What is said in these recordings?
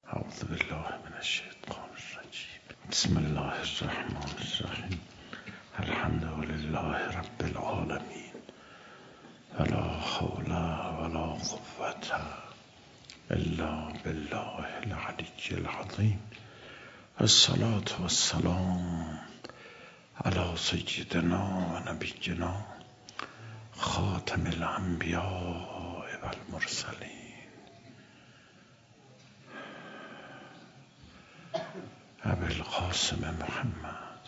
اعوذ بالله من الشیطان الرجیم. بسم الله الرحمن الرحیم. الحمد لله رب العالمین ولا حول ولا قوة الا بالله العلی العظیم. الصلاة والسلام علی سیدنا و نبینا خاتم الانبیاء والمرسلین ابوالقاسم محمد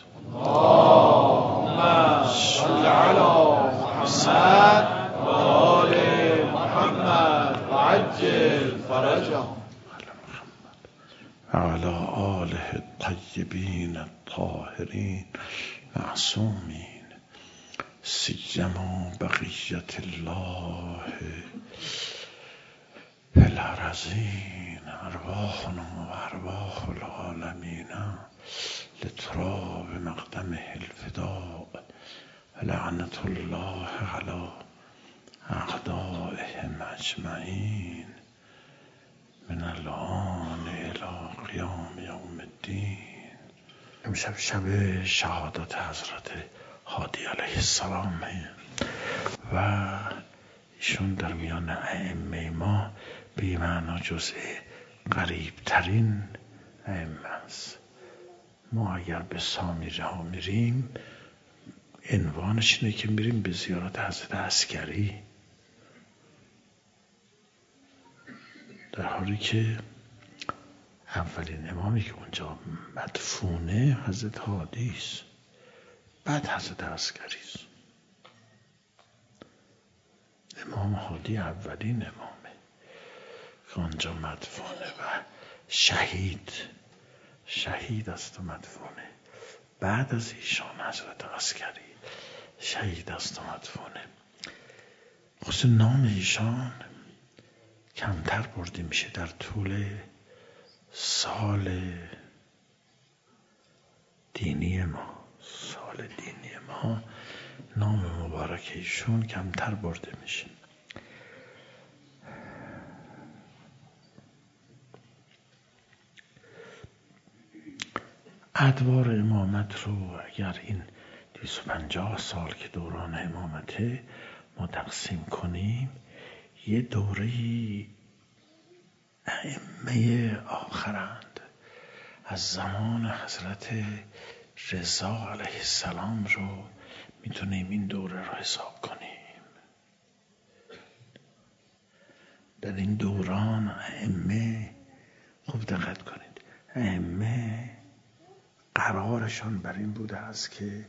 اللهم صل على محمد و آل محمد و عجل فرجهم و علی آله الطیبین الطاهرین معصومین سیما بقیت الله فی الارضین. ارواحنا و ارواح العالمین لتراب مقدمه الفداء لعنت الله علی اعدائهم اجمعین من الآن الی قیام یوم الدین. امشب شب شهادت حضرت هادی علیه السلام و ایشون در میان ائمه ما به معنا جزء قریب ترین ائمه است. ما اگر به سامیره ها میریم عنوانش اینه که میریم به زیارت حضرت عسکری، در حالی که اولین امامی که اونجا مدفونه حضرت هادی است، بعد حضرت عسکری است. امام هادی اولین امامه که آنجا مدفونه و شهید است و مدفونه. بعد از ایشان حضرت عسکری شهید است و مدفونه. خصوص نام ایشان کمتر برده میشه در طول سال دینی ما نام مبارک ایشون کمتر برده میشه. ادوار امامت رو اگر این 250 سال که دوران امامته ما تقسیم کنیم، یه دوره‌ای ائمه آخرند. از زمان حضرت رضا علیه السلام رو میتونیم این دوره رو حساب کنیم. در این دوران ائمه، خوب دقت کنید، ائمه قرارشان بر این بوده است که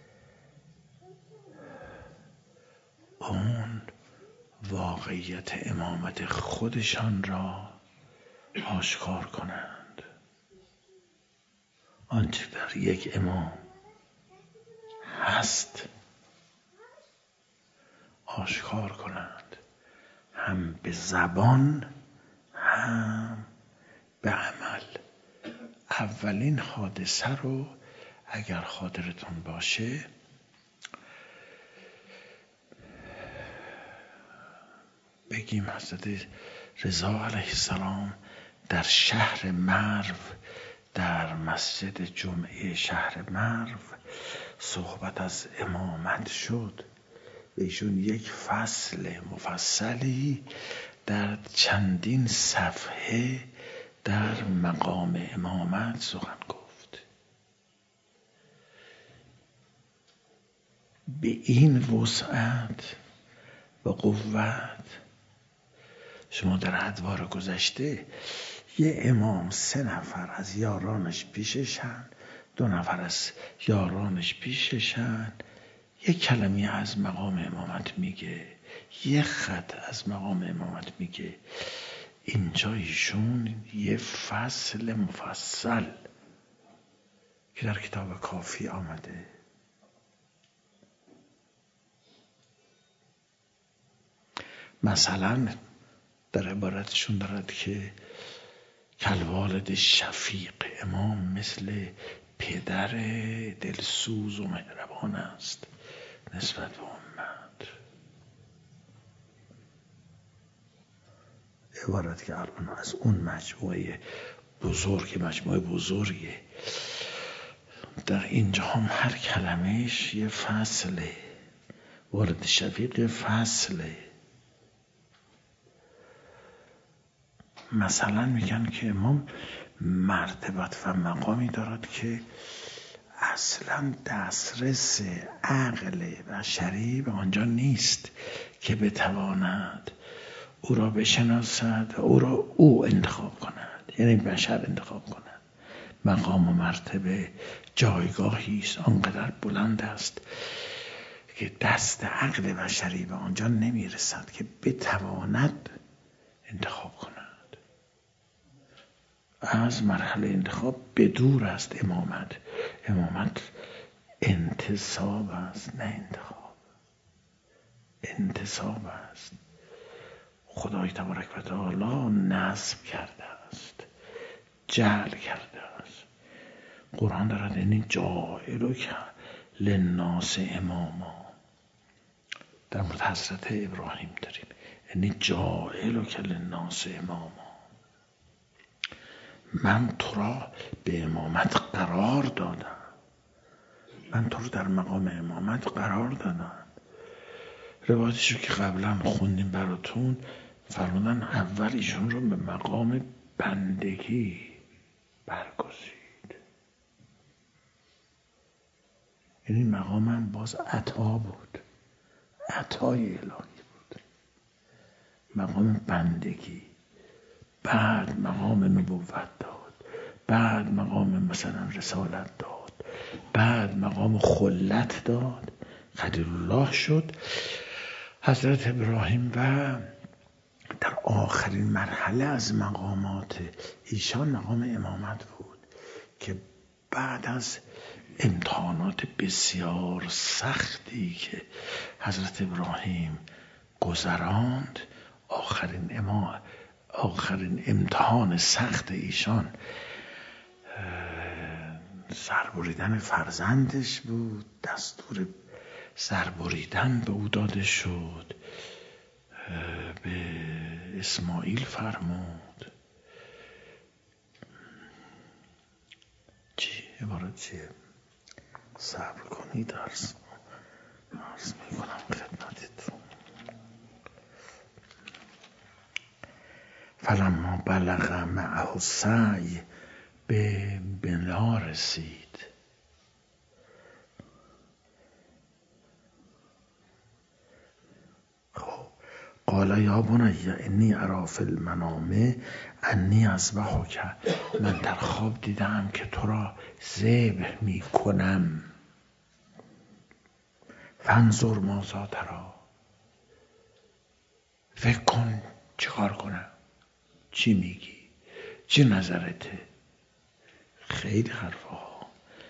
اون واقعیت امامت خودشان را آشکار کنند. آنچه در یک امام هست آشکار کنند، هم به زبان هم به عمل. اولین حادثه رو اگر خاطرتون باشه بگیم، حضرت رضا علیه السلام در شهر مرو، در مسجد جمعه شهر مرو صحبت از امامت شد. ایشون یک فصل مفصلی در چندین صفحه در مقام امامت سخن گفت. به این وسعت و قوت شما در ادوار گذشته یه امام 3 نفر از یارانش پیششن، 2 نفر از یارانش پیششن، 1 کلمه از مقام امامت میگه، 1 خط از مقام امامت میگه. اینجا ایشون یه فصل مفصل که در کتاب کافی آمده، مثلا در عبارتشون دارد که کالوالد شفیق، امام مثل پدر دلسوز و مهربان است نسبت به امت. عبارت که الان از اون مجموعه بزرگ، مجموعه بزرگه. در اینجا هم هر کلمهش یه فصله، وارد شفیق فصله. مثلا میگن که امام مرتبت و مقامی دارد که اصلا دسترس عقل بشری به آنجا نیست که بتواند او را بشناسد و او را او انتخاب کند، یعنی بشر انتخاب کند. مقام و مرتبه جایگاهی است آنقدر بلند است که دست عقل بشری به آنجا نمیرسد که بتواند انتخاب کند. از مرحله انتخاب به دور است امامت. امامت انتصاب است، نه انتخاب. انتصاب است. خدای تبارک و تعالی نصب کرده است، جعل کرده است. قرآن دارد اینی جاعلک للناس اماما. در مورد حضرت ابراهیم داریم اینی جاعلک للناس اماما. من تو را به امامت قرار دادم، من تو رو در مقام امامت قرار دادم. روایتشو که قبلا خوندیم براتون، فرمودن اول ایشون رو به مقام بندگی برگزید. یعنی مقامم باز عطا بود، عطای الهی بود، مقام بندگی. بعد مقام نبوت داد، بعد مقام مثلا رسالت داد، بعد مقام خلت داد، خلیل الله شد حضرت ابراهیم. و در آخرین مرحله از مقامات ایشان مقام امامت بود که بعد از امتحانات بسیار سختی که حضرت ابراهیم گذراند، آخرین امتحان سخت ایشان سربریدن فرزندش بود. دستور سربریدن به او داده شد، به اسماعیل فرمود. چی؟ عبارت چیه؟ صبر کنید، عرض میکنم خدمتتون. فلما بلغ معه السعی به بنا رسید. قال یا بنی انی اری فی المنام انی اذبحک. من در خواب دیدم که تو را ذبح می کنم. فانظر ماذا تری. فکر کن چیکار کنم، چی میگی، چی نظرته. خیلی حرفا.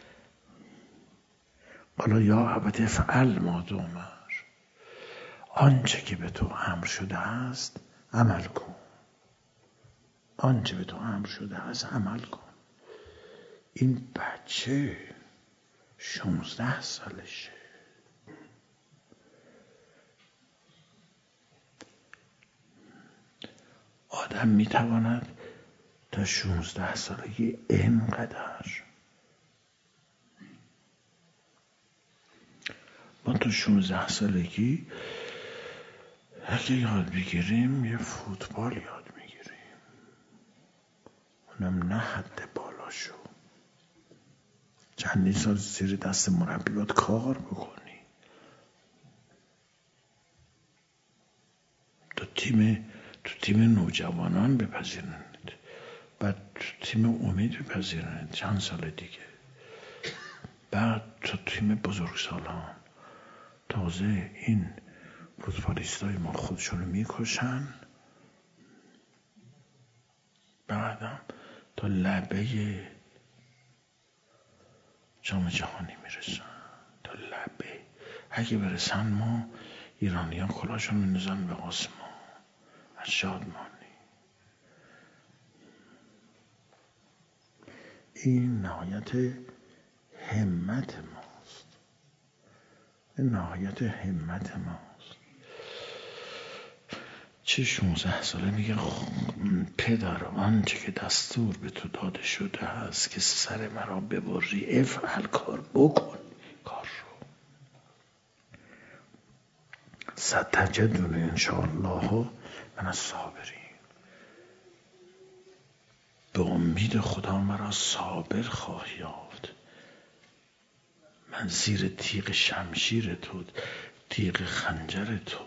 قال یا ابت افعل ما تؤمر. آنچه که به تو امر شده است عمل کن. آنچه به تو امر شده است عمل کن. این بچه 16 سالشه. آدم میتواند تا 16 سالگی اینقدر، ما تا 16 سالگی اگه یاد بگیریم یه فوتبال یاد میگیریم، اونم نه حد بالاشو. چندین سال زیر دست مربی باید کار بکنی. تو تیم نوجوانان بپذیرند، بعد تو تیم امید بپذیرند چند سال دیگه، بعد تو تیم بزرگسالان. تازه این فوتبالیستای ما خودشونو میکشن، بعدم تا لبه جام جهانی میرسن، تا لبه. اگه برسن ما ایرانیان کلاشون میندازن به آسمان از شادمانی. این نهایت همت ماست، این نهایت همت ماست. چه 16 ساله میگه پدر آنچه که دستور به تو داده شده است که سر مرا ببری، افعل، کار بکن کار رو. ستجدونی انشاءالله من الصابرین. به امید خدا مرا صابر خواهی یافت. من زیر تیغ شمشیر تو، تیغ خنجر تو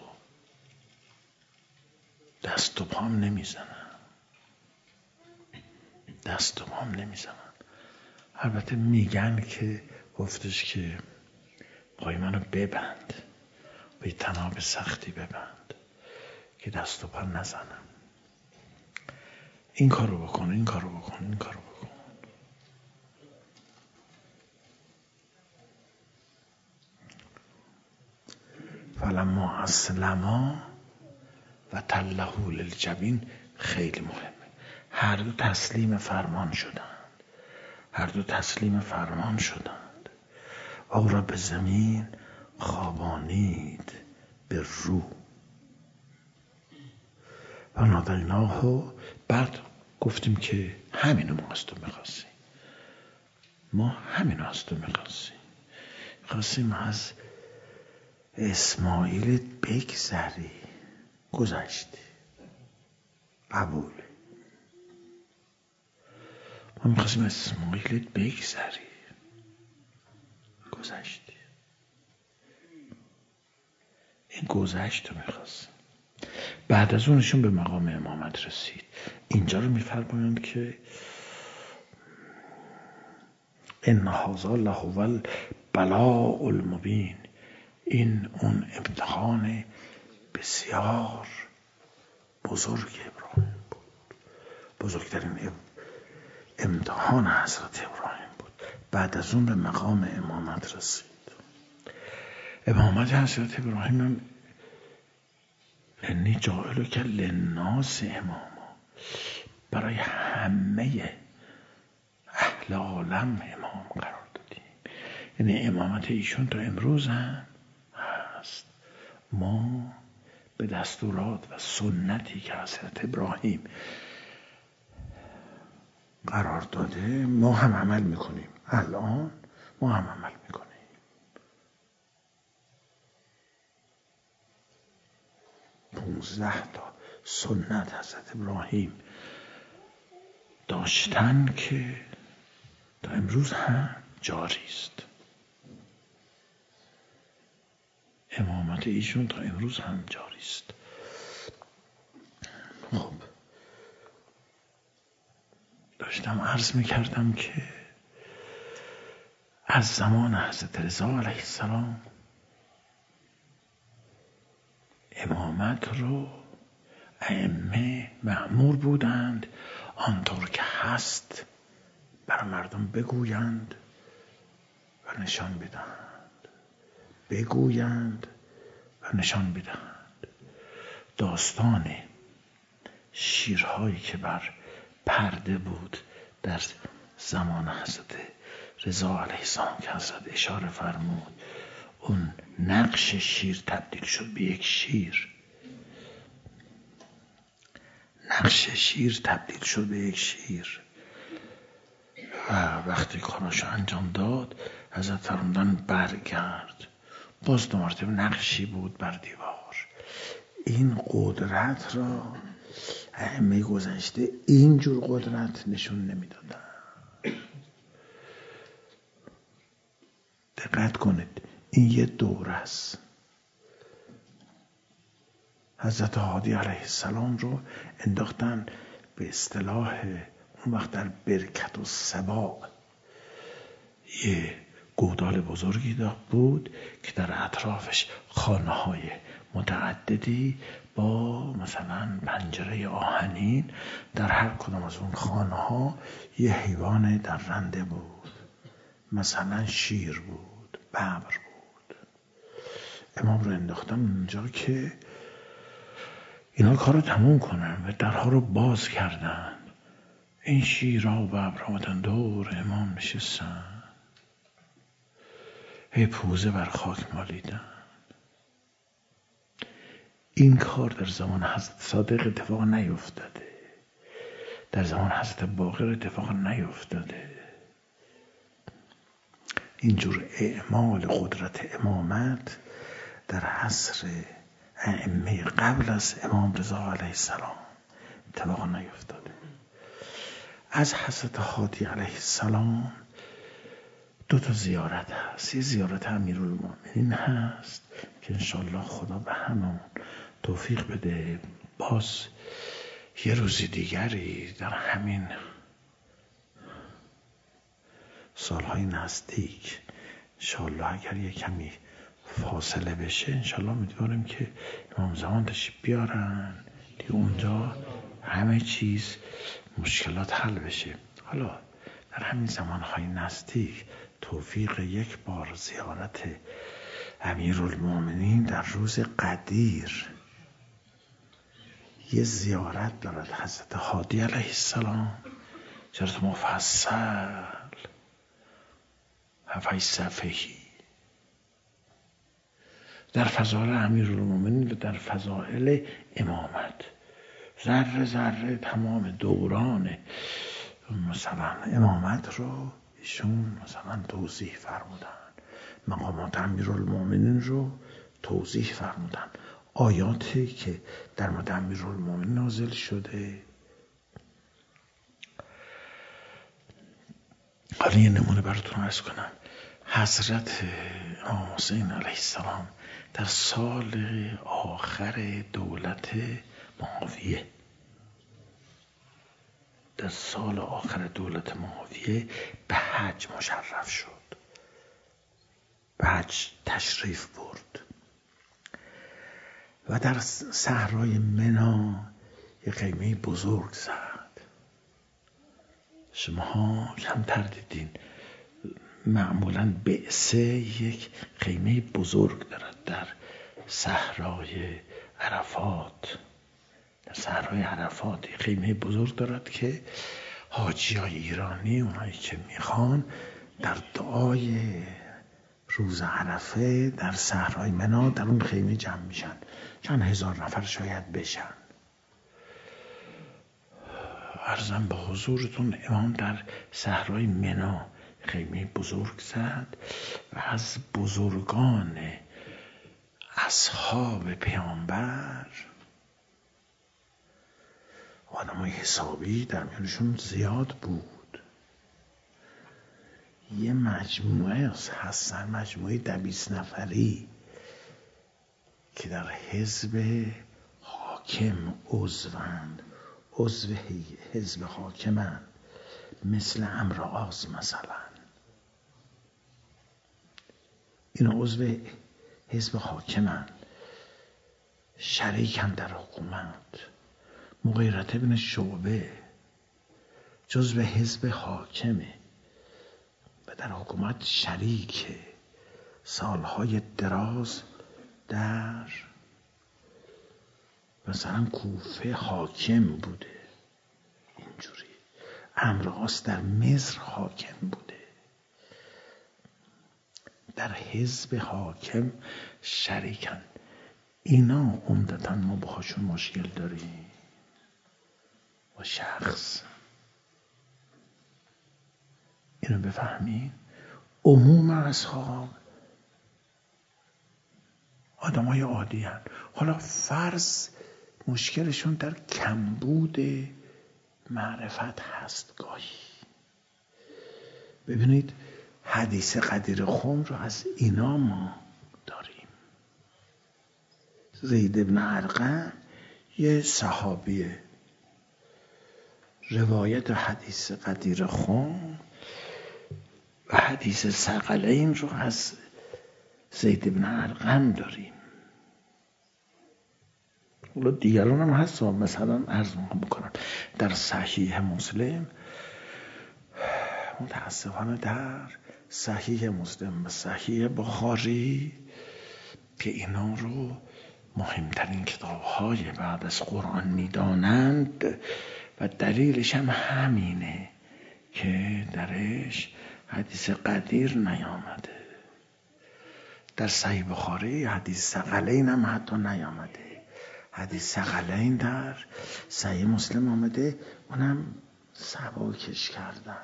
دست و پام نمیزنم. دست و پام نمیزنم. البته میگن که گفتش که پای منو ببند، به تناب سختی ببند که دست و پا نزنم. این کارو بکن، این کارو بکن، این کارو بکن. فلما اسلما و تله للجبین خیلی مهمه. هر دو تسلیم فرمان شدند. هر دو تسلیم فرمان شدند. او را به زمین خوابانید به رو و نادیناه. بعد گفتیم که همینو ما از تو میخواستیم. ما همینو از تو میخواستیم. میخواستیم از اسماعیلت بگذری. گذشتی. قبول. ما میخواستیم از اسماعیلت بگذری. گذشتی. این گذشت رو میخواستیم. بعد از اونشون به مقام امامت رسید. اینجا رو میفرمایند که ان هذا لهو البلاء المبین. این اون امتحان بسیار بزرگ ابراهیم بود. بزرگترین امتحان حضرت ابراهیم بود. بعد از اون به مقام امامت رسید. امامت حضرت ابراهیم انی جاعلک للناس اماما، برای همه اهل عالم امام قرار دادیم. یعنی امامت ایشون تا امروز هم هست. ما به دستورات و سنتی که حضرت ابراهیم قرار داده ما هم عمل میکنیم. الان ما هم عمل میکنیم. 15 تا سنت حضرت ابراهیم داشتن که تا امروز هم جاری است. امامت ایشون تا امروز هم جاری است. خب داشتم عرض میکردم که از زمان حضرت رضا علیه السلام امامت رو ائمه مأمور بودند آنطور که هست بر مردم بگویند و نشان بدهند. بگویند و نشان بدهند. داستان شیرهایی که بر پرده بود در زمان حضرت رضا علیه السلام که حضرت اشاره فرمود، اون نقش شیر تبدیل شد به یک شیر. نقش شیر تبدیل شد به یک شیر و وقتی کاراشو انجام داد حضرت فرمودن برگرد. باز 2 مرتبه نقشی بود بر دیوار. این قدرت را ائمه گذشته اینجور قدرت نشون نمیدادن. دقت کنید، این یه دوره است. حضرت هادی علیه السلام رو انداختن به اصطلاح اون وقت در برکت و سبا. یه گودال بزرگی بود که در اطرافش خانه‌های متعددی با مثلا پنجره آهنین، در هر کدام از اون خانه‌ها یه حیوان درنده بود. مثلا شیر بود، ببر بود. امام رو انداختن اونجا که اینا کار رو تموم کنن و درها رو باز کردن. این شیرها و ببرها آمدن دور امام نشستن، هی پوزه بر خاک مالیدن. این کار در زمان حضرت صادق اتفاق نیفتاده. در زمان حضرت باقر اتفاق نیفتاده. اینجور اعمال قدرت امامت در عصر ائمه قبل از امام رضا علیه السلام اتفاق نیفتاده. از حضرت هادی علیه السلام 2 زیارت هست. یه زیارت امیرالمومنین هست که انشالله خدا به همون توفیق بده. باز یه روزی دیگری در همین سالهای نزدیک انشالله اگر یه کمی فاصله بشه انشالله امیدواریم که امام زمان تشریف بیارن دیگه اونجا همه چیز مشکلات حل بشه. حالا در همین زمانهای نزدیک توفیق یک بار زیارت امیرالمومنین در روز قدیر یه زیارت دارد حضرت هادی علیه السلام، زیارت مفصل 7 صفحه‌ای در فضائل امیرالمومنین و در فضائل امامت، ذره ذره تمام دوران مثلا امامت رو ایشون مثلا توضیح فرمودن، مقامات امیرالمومنین رو توضیح فرمودن، آیاتی که در مورد امیرالمومنین نازل شده. حالا یه نمونه براتون عرض کنم. حضرت امام حسین علیه السلام در سال آخر دولت معاویه، در سال آخر دولت معاویه به حج مشرف شد، به حج تشریف برد و در صحرای منی یه خیمه بزرگ زد. شماها کمتر دیدین، معمولاً بعثه یک خیمه بزرگ دارد در صحرای عرفات. در صحرای عرفات یک خیمه بزرگ دارد که حاجیای ایرانی اونایی که میخوان در دعای روز عرفه در صحرای منی در اون خیمه جمع میشن، چند هزار نفر شاید بشن. عرضم به حضورتون امام در صحرای منی خیمه بزرگ زد و از بزرگان اصحاب پیامبر آدمای حسابی در میانشون زیاد بود. یه مجموعه هستن، مجموعه 20 نفری که در حزب حاکم عضوند، عضو حزب حاکمند، مثل عمرو عاص مثلا. اینا عضو حزب حاکمند، شریکن در حکومت. مغیرة بن شعبه جزو حزب حاکمه و در حکومت شریکه. سالهای دراز در مثلا کوفه حاکم بوده، اینجوری. عمرو عاص در مصر حاکم بوده. در حزب حاکم شریکن. اینا عمدتاً ما باهاشون مشکل داریم، با شخص. اینو بفهمین. عموم اصحاب آدمای عادی هن. حالا فرض مشکلشون در کمبود معرفت هست گاهی. ببینید حدیث قدیر خم رو از اینا ما داریم. زید بن ارقم یه صحابیه، روایت حدیث قدیر خم و حدیث ثقلین رو از زید بن ارقم داریم. حالا دیگران هم هست، مثلا عرض میکنم در صحیح مسلم، متاسفانه در صحیح مسلم و صحیح بخاری که اینا رو مهمترین کتاب‌های بعد از قرآن میدانند و دلیلش هم همینه که درش حدیث قدیر نیامده. در صحیح بخاری حدیث ثقلین هم حتی نیامده. حدیث ثقلین در صحیح مسلم آمده، اونم سبکش کردن.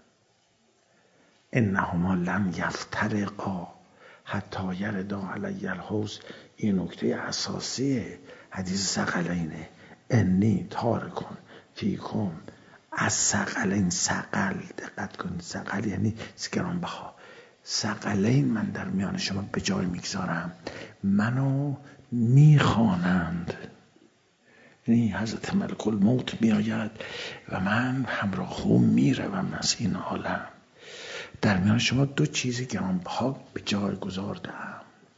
انهما لن یفترقا حتی یردا علی الحوض. این نکته اساسی حدیث ثقلینه. انی تارکون فیکم از ثقلین. ثقل، دقت کنید، ثقل یعنی گرانبها. ثقلین من در میان شما به جای میگذارم، منو میخوانند. یعنی حضرت ملک الموت میآید و من همراه او میروم از این عالم. در میان شما دو چیز گرانبها به جای گذاردم.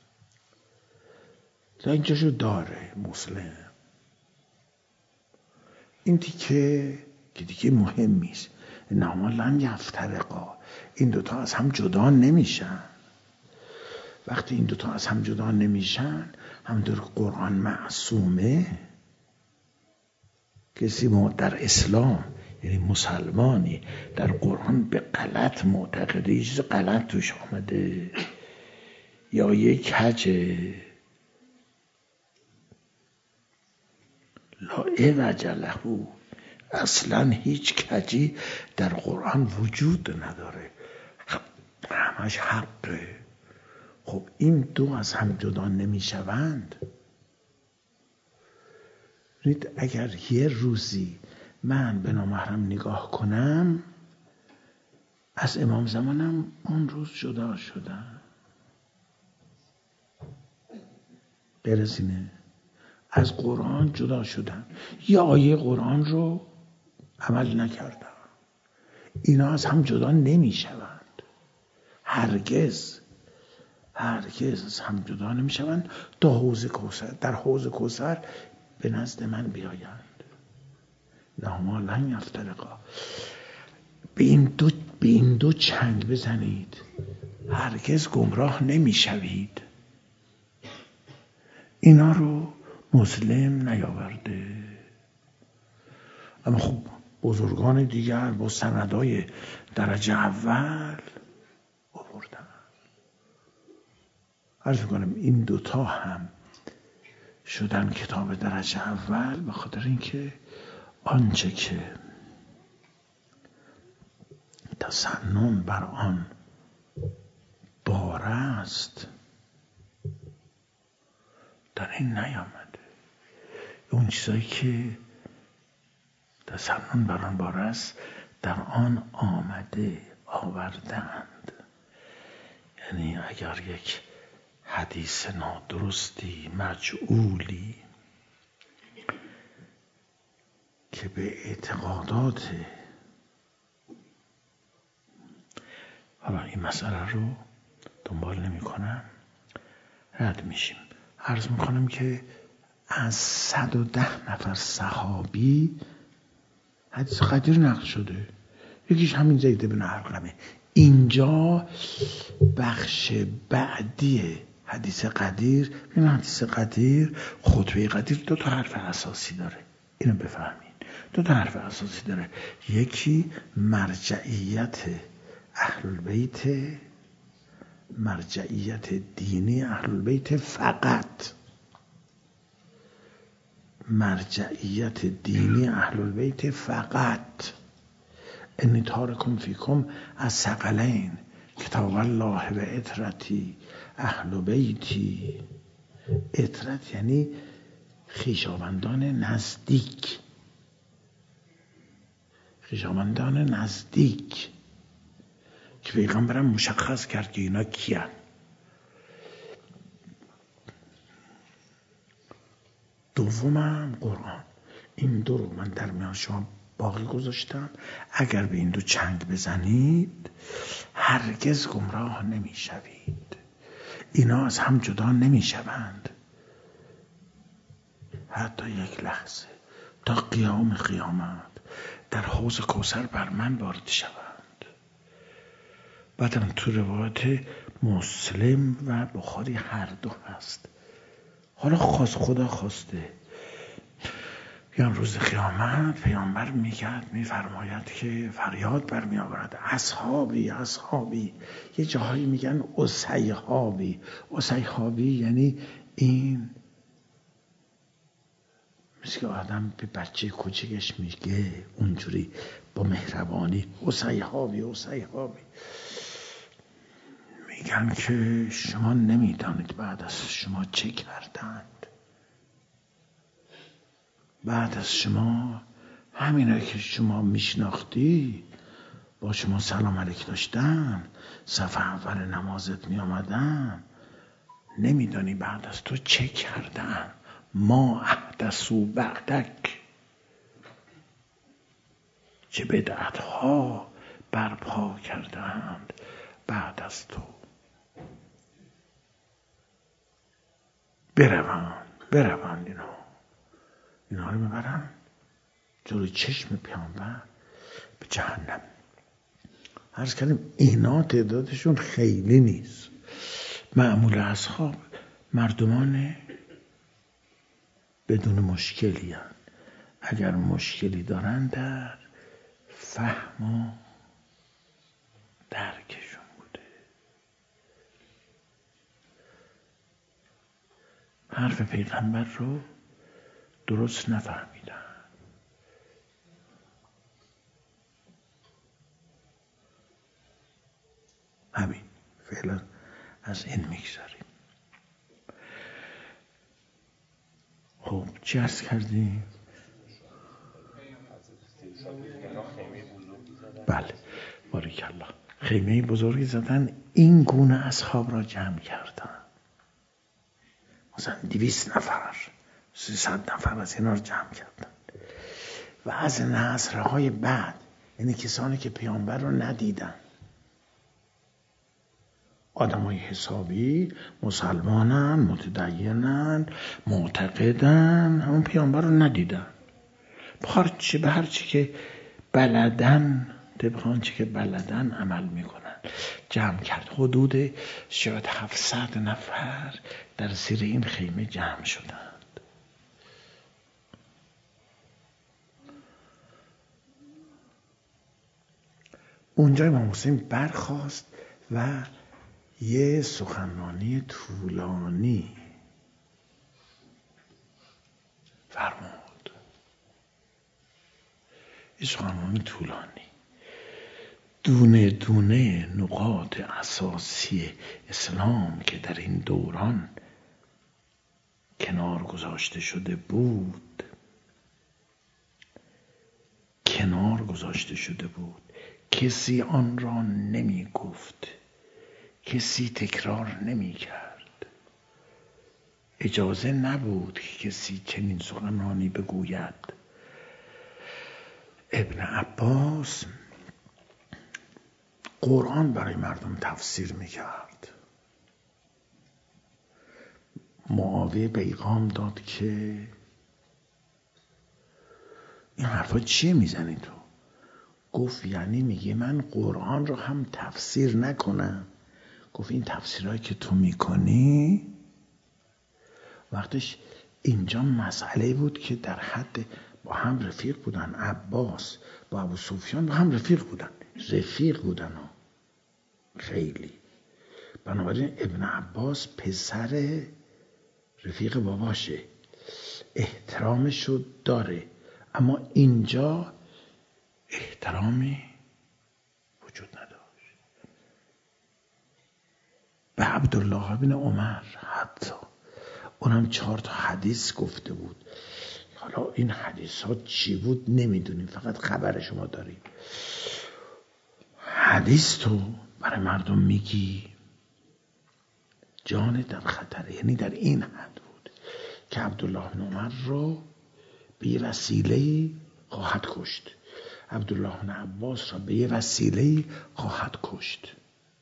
تا اینجاشو داره مسلم. این تیکه که دیگه مهم نیست. انهما لن یفترقا. این دوتا از هم جدا نمیشن. وقتی این دوتا از هم جدا نمیشن، همونطور قرآن معصومه، کسی در اسلام یعنی مسلمانی در قرآن به غلط معتقده، یه چیز غلط توش آمده یا یک کجه لا عوج له، اصلا هیچ کجی در قرآن وجود نداره، همش حقه. خب این دو از هم جدا نمی شوند. اگر یه روزی من به نامحرم نگاه کنم، از امام زمانم اون روز جدا شدم. غیر از اینه، از قرآن جدا شدم، یا آیه قرآن رو عمل نکردم. اینا از هم جدا نمی شوند. هرگز از هم جدا نمی شوند تا حوض کوثر. در حوض کوثر به نزد من بیایند. انهما لن یفترقا. به این دو چنگ بزنید، هرگز گمراه نمی شوید. اینا رو مسلم نیاورده، اما خب بزرگان دیگر با سندهای درجه اول آوردن. عرض میکنم این دوتا هم شدن کتاب درجه اول به خاطر اینکه آنچه که تسنن بر آن باره است در این نیامده. اون چیزایی که تسنن بر آن باره است در آن آوردند. یعنی اگر یک حدیث نادرستی، مجعولی که به اعتقادات، حالا این مسئله رو دنبال نمی کنم، رد میشیم. عرض میکنم که از 110 نفر صحابی حدیث قدیر نقل شده. یکیش همین زید بن ارقمه. اینجا بخش بعدی حدیث قدیر، این حدیث قدیر، خطبه قدیر 2 تا حرف اساسی داره. اینو بفهمین. 2 تا حرف اساسی داره. یکی مرجعیت اهل البیت، مرجعیت دینی اهل البیت فقط، مرجعیت دینی اهل البیت فقط. انی تارکم فیکم از ثقلین کتاب الله و اطرتی اهل بیتی. اطرت یعنی خویشاوندان نزدیک، خویشاوندان نزدیک که پیغمبرم مشخص کرد که اینا کیان. دومم قرآن. این دو رو من در میان شما باقی گذاشتم. اگر به این دو چنگ بزنید هرگز گمراه نمی شوید. اینا از هم جدا نمی شوند حتی یک لحظه، تا قیامت در حوض کوثر بر من وارد شوند. بعدم تو روایت مسلم و بخاری هر دو هست. حالا خدا خواسته بیان روز قیامت پیامبر میفرماید که فریاد برمی آورد اصحابی اصحابی. یه جاهایی میگن اصیحابی. اصیحابی یعنی این، مثل که آدم به بچه کوچکش میگه اونجوری با مهربانی حسیحابی میگن که شما نمیدانید بعد از شما چه کردند. بعد از شما همینایی که شما میشناختی با شما سلام علیک داشتن، صف اول نمازت می آمدن، نمیدانی بعد از تو چه کردن. ما احدثوا بعدک، چه بدعتها برپا کردند بعد از تو. بروند اینا رو میبرن جلوی چشم پیامبر به جهنم. عرض کردیم اینا تعدادشون خیلی نیست. معمول اصحاب مردمان بدون مشکلی هستند. اگر مشکلی دارن در فهم و درکشون بوده. حرف پیغمبر رو درست نفهمیدن. همین فعلا از این میگذاریم. خب چی عرض کردیم؟ بله باریکالله، خیمه بزرگی زدن، این گونه اصحاب را جمع کردن. مثلا 200 نفر 300 نفر از اینا رو جمع کردن. و از نصرهای بعد، یعنی کسانی که پیامبر رو ندیدن، آدمای حسابی، مسلمانن، متدینن، معتقدن، همون پیامبر رو ندیدن، به هرچی که بلدن، طبق آنچه که بلدن عمل میکنن، جمع کرد. حدود شاید 700 نفر در زیر این خیمه جمع شدند. اونجا امام حسین برخاست و یه سخنرانی طولانی فرمود. یه سخنرانی طولانی، دونه دونه نقاط اساسی اسلام که در این دوران کنار گذاشته شده بود کسی آن را نمی گفت، کسی تکرار نمی کرد. اجازه نبود که کسی چنین سخنرانی بگوید. ابن عباس قرآن برای مردم تفسیر میکرد. معاویه پیغام داد که این حرفا چیه میزنی تو؟ گفت یعنی میگه من قرآن رو هم تفسیر نکنم؟ گفت این تفسیرهایی که تو میکنی، وقتش اینجا مسئله بود که در حد با هم رفیق بودن. عباس با ابو سفیان با هم رفیق بودن خیلی. بنابراین ابن عباس پسر رفیق باباشه، احترامشو داره، اما اینجا احترامی وجود نداشت. به عبدالله بن عمر حتی اونم 4 حدیث گفته بود. حالا این حدیث ها چی بود نمیدونیم، فقط خبرش ما داریم. حدیث تو برای مردم میگی، جان در خطره. یعنی در این حد بود که عبدالله بن عمر رو به یه وسیله خواهد کشت، عبدالله بن عباس را به یه وسیله خواهد کشت.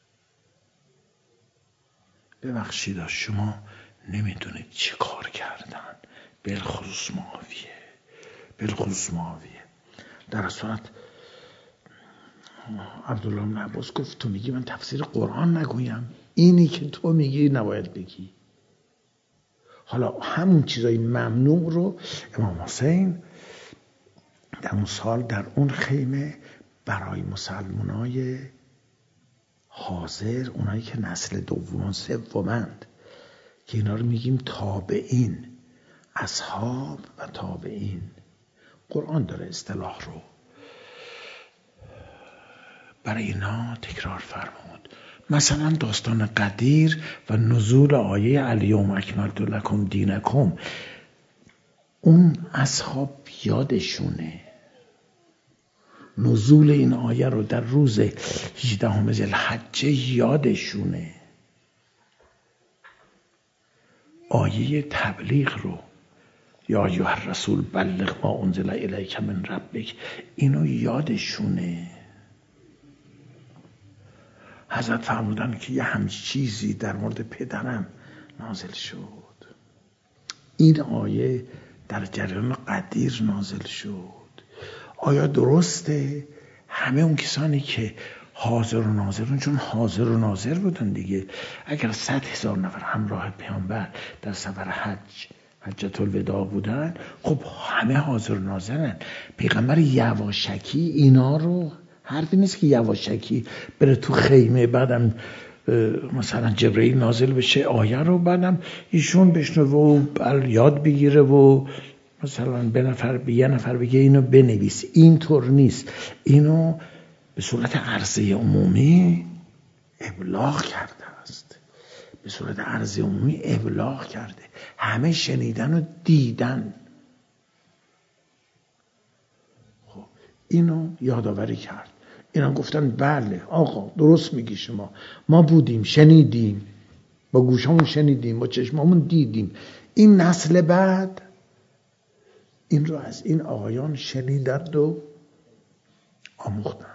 ببخشید شما نمیدونید چی کار کردن، بالخصوص معاویه. در صورت عبدالله بن عباس گفت تو میگی من تفسیر قرآن نگویم، اینی که تو میگی نباید بگی. حالا همون چیزای ممنوع رو امام حسین در اون سال در اون خیمه برای مسلمانای حاضر، اونایی که نسل دوم سومند، که اینا رو میگیم تابعین، اصحاب و تابعین، قرآن داره اصطلاح رو، برای اینا تکرار فرمود. مثلا داستان قدیر و نزول آیه الیوم اکملت لکم دینکم، اون اصحاب یادشونه نزول این آیه رو در روز 18 ذوالحجه یادشونه، آیه تبلیغ رو یا ایها الرسول بلغ ما انزل الیک من ربک، اینو یادشونه. حضرت فرمودن که یه همچین چیزی در مورد پدرم نازل شد. این آیه در جریان قدیر نازل شد. آیا درسته همه اون کسانی که حاضر و ناظرون، چون حاضر و ناظر بودن دیگه، اگر 100,000 نفر همراه پیامبر در سفر حجت الوداع بودن، خب همه حاضر و ناظرن. پیغمبر یواشکی اینا رو، حرفی نیست که یواشکی بره تو خیمه بعدم مثلا جبرئیل نازل بشه آیه رو بعدم ایشون بشنوه و یاد بگیره و مثلا به یه نفر بگه اینو بنویس. اینطور نیست. اینو به صورت عرضه عمومی ابلاغ کرده است. به صورت عرضه عمومی ابلاغ کرده. همه شنیدن و دیدن. خب اینو یادآوری کرد. اینا گفتن بله آقا درست میگی شما، ما بودیم شنیدیم، با گوشامون شنیدیم، با چشمامون دیدیم. این نسل بعد این رو از این آقایان شنیدند و آموختند.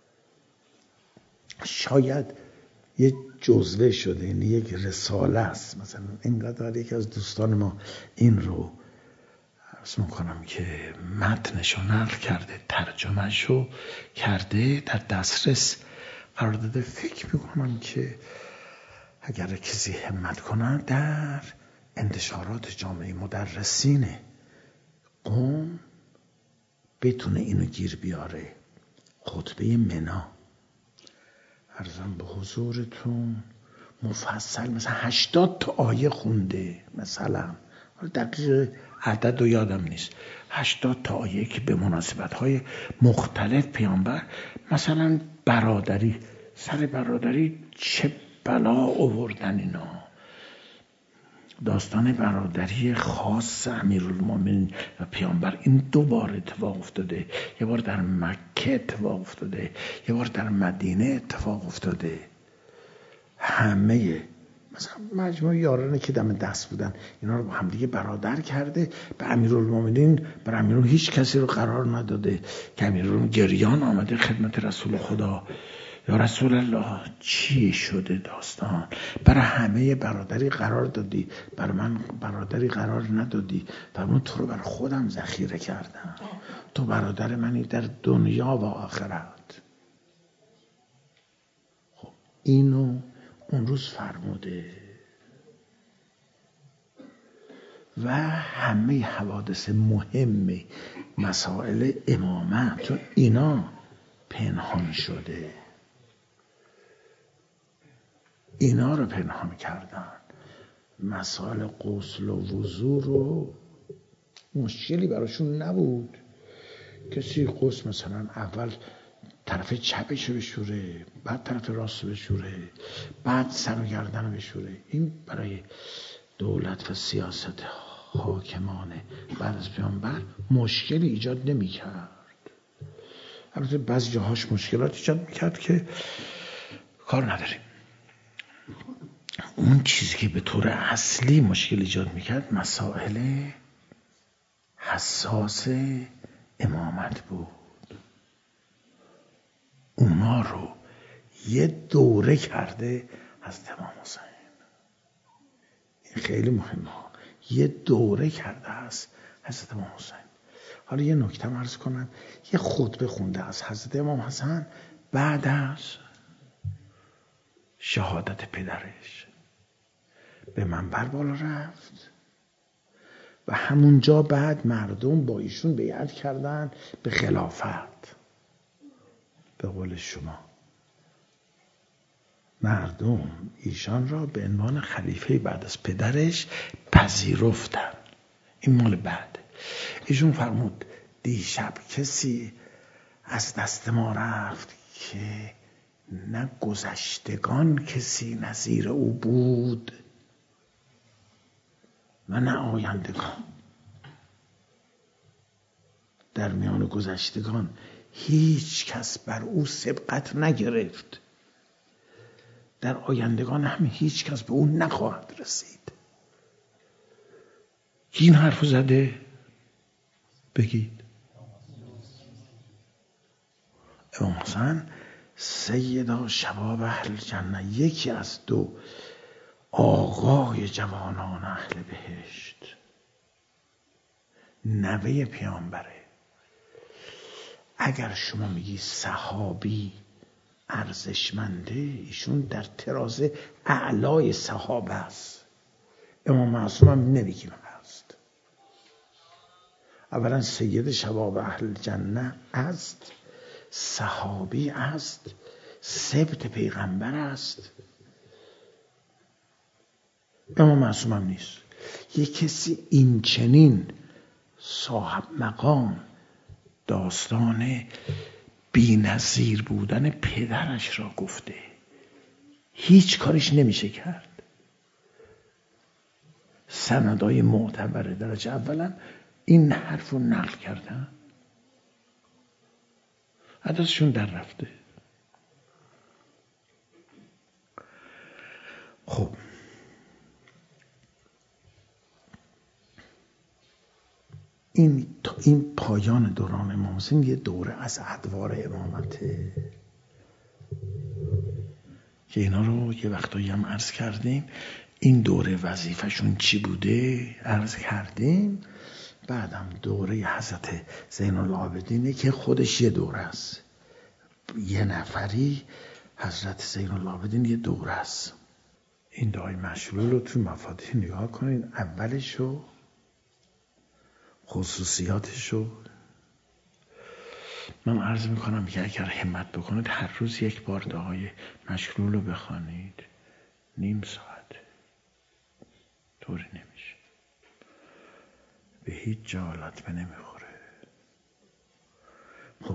شاید یه جزوه شده، یعنی یک رساله است. مثلا اینقدر یکی از دوستان ما این رو عرض میکنم که متنش رو نقل کرده، ترجمهش رو کرده، در دسترس قرار داده. فکر میکنم که اگر کسی همت کنه در انتشارات جامعه مدرسین قم بتونه اینو گیر بیاره. خطبه منا عرضم به حضورتون مفصل مثلا 80 تا آیه خونده، مثلا دقیق عدد رو یادم نیست، 80 تا آیه که به مناسبت‌های مختلف پیامبر، مثلا برادری، سر برادری چه بلا آوردن اینا، داستان برادری خاص امیرالمومنین و پیامبر این 2 بار اتفاق افتاده. یه بار در مکه اتفاق افتاده، یه بار در مدینه اتفاق افتاده. همه مثلا مجموعه یارانه که دم دست بودن اینا رو با هم دیگه برادر کرده. به امیرالمومنین، بر امیرالمومنین هیچ کسی رو قرار نداده که امیرالمومنین گریان آمده خدمت رسول خدا، یا رسول الله چی شده داستان؟ برای همه برادری قرار دادی، برای من برادری قرار ندادی. فرمود تو رو برای خودم ذخیره کردم، تو برادر منی در دنیا و آخرت. خب اینو اون روز فرموده. و همه حوادث مهم مسائل امامت چون اینا پنهان شده، اینا رو پنهان کردن. مسائل غسل و وضو رو مشکلی براشون نبود. کسی غسل مثلا اول طرف چپش رو بشوره، بعد طرف راست رو بشوره، بعد سر و گردن رو بشوره. این برای دولت و سیاست حاکمانه بعد از پیامبر مشکلی ایجاد نمی کرد. البته بعضی جاهاش مشکلات ایجاد میکرد که کار نداریم. اون چیزی که به طور اصلی مشکل ایجاد میکرد مسائل حساس امامت بود. اونا رو یه دوره کرده حضرت امام حسین. این خیلی مهمه. یه دوره کرده از حضرت امام حسین. حالا یه نکته عرض کنم. یه خطبه خونده از حضرت امام حسن بعد از شهادت پدرش. به منبر بالا رفت و همونجا بعد مردم با ایشون بیعت کردن به خلافت. به قول شما مردم ایشان را به عنوان خلیفه بعد از پدرش پذیرفتن. این مال بعد. ایشون فرمود دیشب کسی از دست ما رفت که نه گذشتگان کسی نظیر او بود و نه آیندگان. در میان گذشتگان هیچ کس بر او سبقت نگرفت، در آیندگان هم هیچ کس به او نخواهد رسید. کی این حرفو زده؟ بگید. امام حسن سیدا شباب اهل جنه، یکی از دو آقای جوانان اهل بهشت، نوه پیامبره. اگر شما میگی صحابی ارزشمنده، ایشون در طراز اعلای صحابه است. امام معصوم هم نمیگیم هست. اولا سید شباب اهل جنه است، صحابی است، سبط پیغمبر است. امام معصوم هم نیست. یک کسی این چنین صاحب مقام داستان بی‌نظیر بودن پدرش را گفته، هیچ کارش نمیشه کرد. سندای معتبر درجه اولا این حرف رو نقل کردن، عدسشون در رفته. خب این پایان دوران امام حسین یه دوره از ادوار امامته که اینا رو یه وقتایی هم عرض کردیم. این دوره وظیفه‌شون چی بوده عرض کردیم. بعدم دوره حضرت زین العابدینه که خودش یه دوره است. یه نفری حضرت زین العابدین یه دوره است. این دعای مشلول رو تو مفاتیح نگاه کنید، اولشو خصوصیاتشو من عرض میکنم که اگر همت بکنید هر روز یک بار دعای مشلول رو بخوانید، نیم ساعت، طوری نمیشه، به هیچ جا لطمه نمیخوره. خب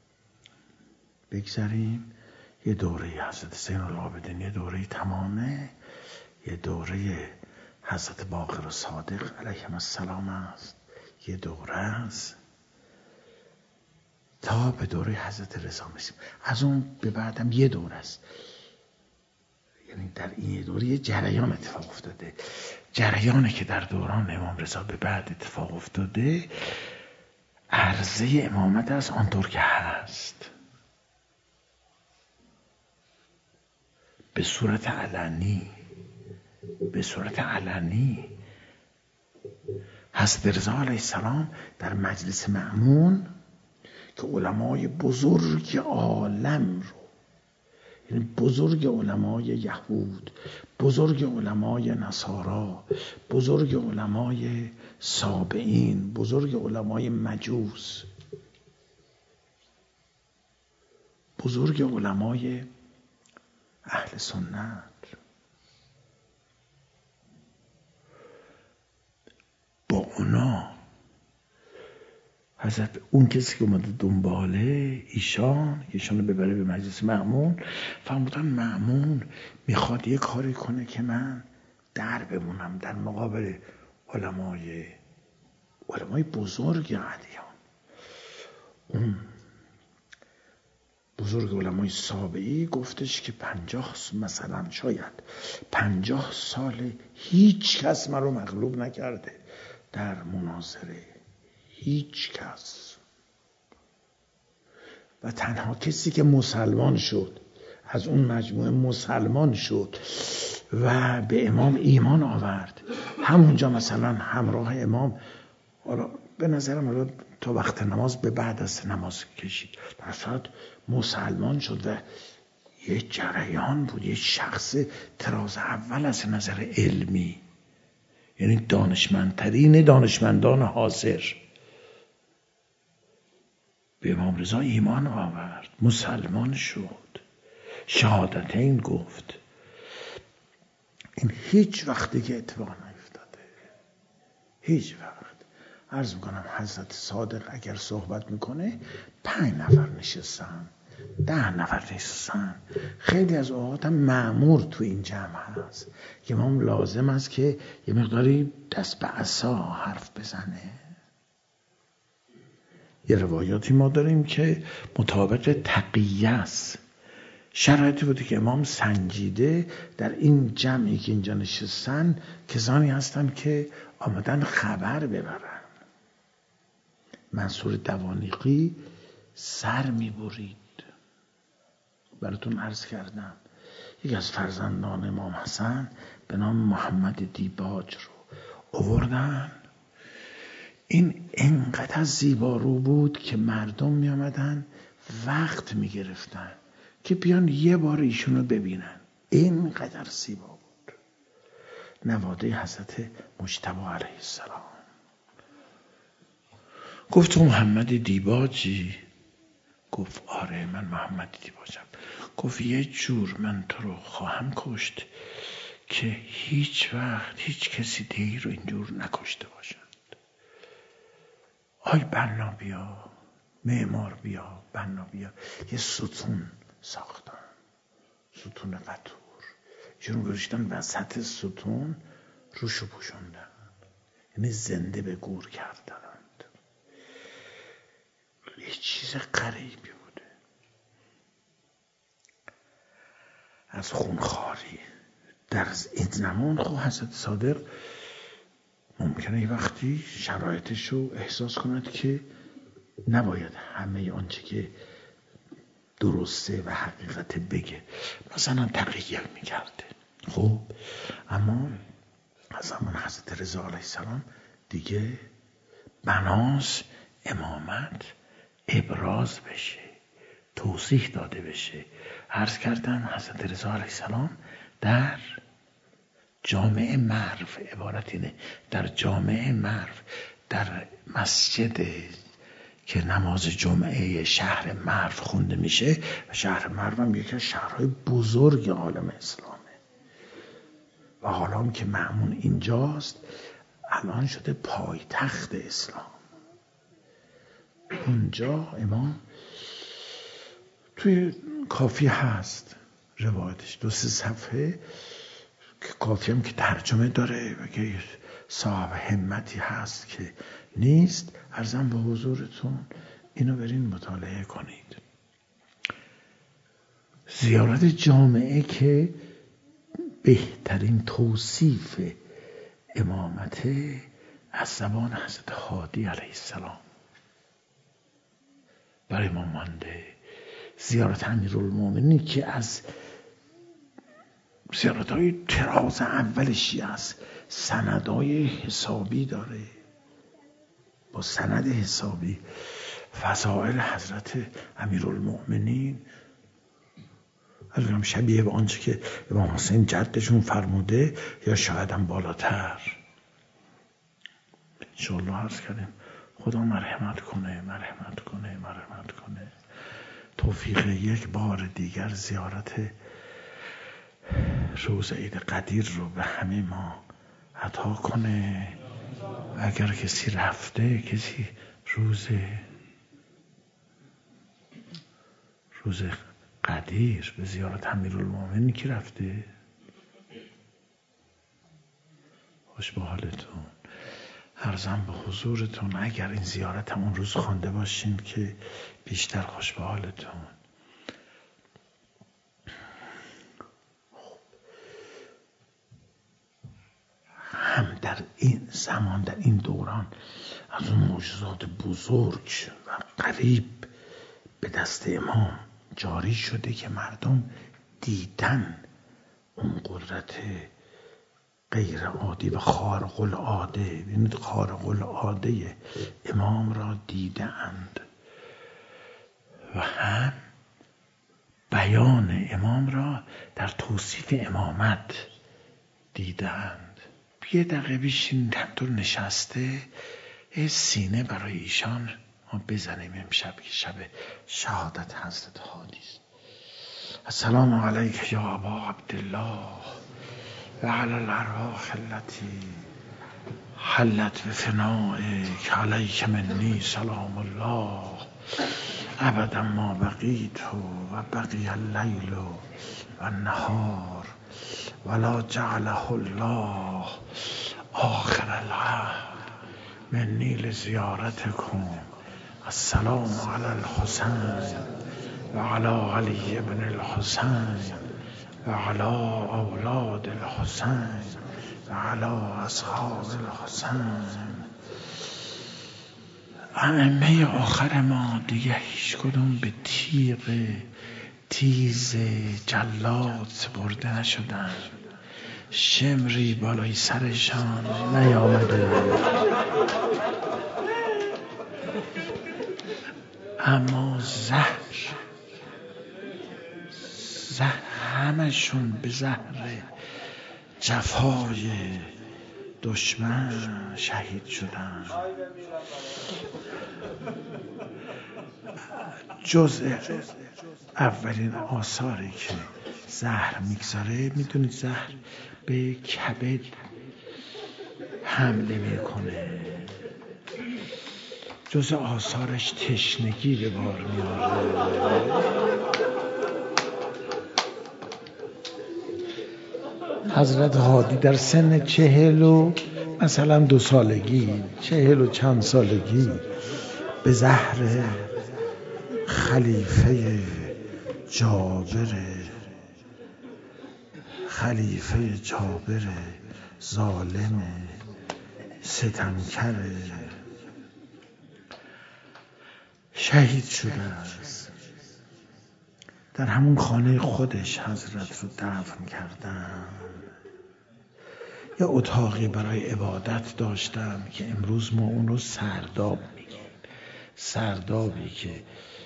بگذاریم. یه دوره حضرت زین العابدین یه دوره تمامه، یه دوره حضرت باقر و صادق علیهم السلام است، یه دوره است تا به دوره حضرت رضا میرسیم. از اون به بعدم یه دوره است. یعنی در این دوره یه جریان اتفاق افتاده. جریانی که در دوران امام رضا به بعد اتفاق افتاده عرضه امامت است آنطور که هست، به صورت علنی. حضرت رضا علیه السلام در مجلس مأمون که علمای بزرگ عالم رو، یعنی بزرگ علمای یهود، بزرگ علمای نصارا، بزرگ علمای سابعین، بزرگ علمای مجوس، بزرگ علمای اهل سنت، با اونا حضرت اون کسی که اومده دنباله ایشان رو ببره به مجلس مأمون، فرمودن مأمون میخواد یه کاری کنه که من در بمونم در مقابل علمای بزرگ ادیان. اون بزرگ علمای سابعی گفتش که 50 سال هیچ کس من رو مغلوب نکرده در مناظره، هیچ کس. و تنها کسی که مسلمان شد، از اون مجموعه مسلمان شد و به امام ایمان آورد، همونجا مثلا همراه امام، به نظرم تا وقت نماز به بعد از نماز کشید، در صورت مسلمان شد و یه جریان بود، یه شخص طراز اول از نظر علمی، یعنی دانشمندترین دانشمندان حاضر، به امام رضا ایمان آورد، مسلمان شد، شهادتین گفت. این هیچ وقتی که اتفاق نیفتاده، هیچ وقت. عرض میکنم حضرت صادق اگر صحبت میکنه 5 نفر نشستن، 10 نفر نیستن. خیلی از اوقات هم مأمور تو این جمع هست که امام لازم است که یه مقداری دست به عصا حرف بزنه. یه روایاتی ما داریم که مطابق تقیه است. شرایطی بوده که امام سنجیده در این جمعی که اینجا نشستن کسانی هستن که آمدن خبر ببرن. منصور دوانیقی سر میبرید. براتون عرض کردم یکی از فرزندان امام حسن به نام محمد دیباج رو آوردن. این انقدر زیبارو بود که مردم می آمدن وقت می گرفتن که بیان یه بار ایشونو ببینن. اینقدر زیبا بود. نواده حضرت مجتبی علیه السلام. گفت تو محمد دیباجی؟ گفت آره من محمد دیباجم. گفت یه جور من تو رو خواهم کشت که هیچ وقت هیچ کسی دیگه رو اینجور نکشته باشند. آی بنا بیا، معمار بیا، بنا بیا. یه ستون ساختن، ستون قطور. ایشون گذاشتن وسط ستون، روشو پوشوندن، یعنی زنده به گور کردند. یه چیز غریبی بوده. از خونخواری در این زمان خب حضرت صادق ممکنه یه وقتی شرایطش رو احساس کند که نباید همه آنچه که درسته و حقیقت بگه، مثلا تقیه میکرده. خب اما از زمان حضرت رضا علیه السلام دیگه بناس امامت ابراز بشه، توضیح داده بشه. عرض کردم حضرت رضا علیه السلام در جامع مرو، عبارت اینه، در جامع مرو، در مسجد که نماز جمعه شهر مرو خونده میشه و شهر مرو هم یکی از شهرهای بزرگ عالم اسلامه و حالا هم که مأمون اینجاست الان شده پایتخت اسلام. اونجا امام توی کافی هست روایتش 2-3 صفحه که کافی هم که ترجمه داره و که صاحب همتی هست که نیست، عرضم به حضورتون اینو برین مطالعه کنید. زیارت جامعه که بهترین توصیف امامت از زبان حضرت هادی علیه السلام برای ما مانده. زیارت امیرالمومنین که از زیارت‌های طراز اول شیعه است، سندهای حسابی داره، با سند حسابی فضائل حضرت امیرالمومنین از شبیه به آنچه که امام حسین جدشون فرموده یا شاید هم بالاتر. انشاءالله عرض کردیم خدا مرحمت کنه، مرحمت کنه، مرحمت کنه. توفیق یک بار دیگر زیارت روز عید قدیر رو به همه ما عطا کنه. اگر کسی رفته، کسی روز قدیر به زیارت امیرالمومنین کی رفته؟ خوش به حالتون. عرضم به حضورتون اگر این زیارت همون روز خوانده باشین که بیشتر خوش به حالتون. هم در این زمان، در این دوران از اون معجزات بزرگ و غریب به دست امام جاری شده که مردم دیدن اون قدرت غیر عادی و خارق العاده، ببینید خارق العاده امام را دیدند و هم بیان امام را در توصیف امامت دیدند. یه دقیقه بیشین همطور نشسته سینه برای ایشان ما بزنیم امشب که شب شهادت حضرت هادی است. السلام علیک یا ابا عبدالله و علی الارواح التي حلت بفنائک علیک منی سلام الله ابدا ما بقیت و بقی اللیل و النهار ولا جعله الله آخر العهد منی لزیارتکم. السلام علی الحسین و علی علی ابن الحسین و علی اولاد الحسین و علی اصحاب الحسین. ائمه آخر ما دیگه هیچ کدوم به تیغ تیز جلاد سپرده نشدن، شمری بالای سرشان نیامده، اما زهر همشون به زهر جفای دشمن شهید شدن. جزء اولین آثاری که زهر میگذاره، میدونید زهر به کبد حمله میکنه، جزء آثارش تشنگی به بار میاره. حضرت هادی در سن 40 و مثلا 2 سالگی، 40 و چند سالگی به زهر خلیفه جابر ظالم ستمکر شهید شده است. در همون خانه خودش حضرت رو دفن کردن. یه اتاقی برای عبادت داشتن که امروز ما اون رو سرداب میگیم. سردابی که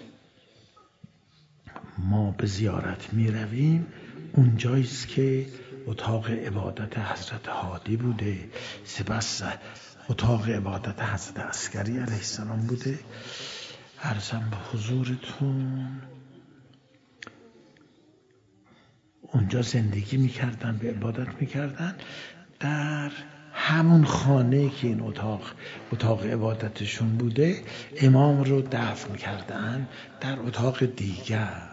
ما به زیارت میرویم اونجاییست که اتاق عبادت حضرت هادی بوده، سپس اتاق عبادت حضرت عسکری علیه السلام بوده. عرضم به حضورتون اونجا زندگی میکردن، به عبادت میکردن. در همون خانه که این اتاق عبادتشون بوده، امام رو دفن کردن در اتاق دیگر.